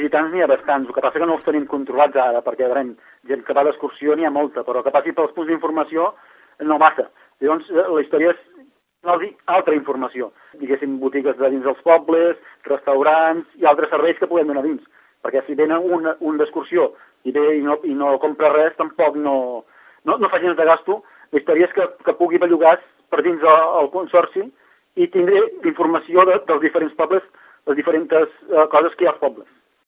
visitants n'hi ha bastants, el que passa que no els tenim controlats ara, perquè gent que va d'excursió n'hi ha molta, però que passi pels punts d'informació no massa. Llavors, la història és altra informació, diguéssim, botigues de dins dels pobles, restaurants i altres serveis que podem donar dins, perquè si venen un d'excursió i ve i no compra res, tampoc no fa gens de gasto. La història és que pugui bellugar per dins el consorci i tindré informació dels diferents pobles, les diferents coses que hi ha als pobles.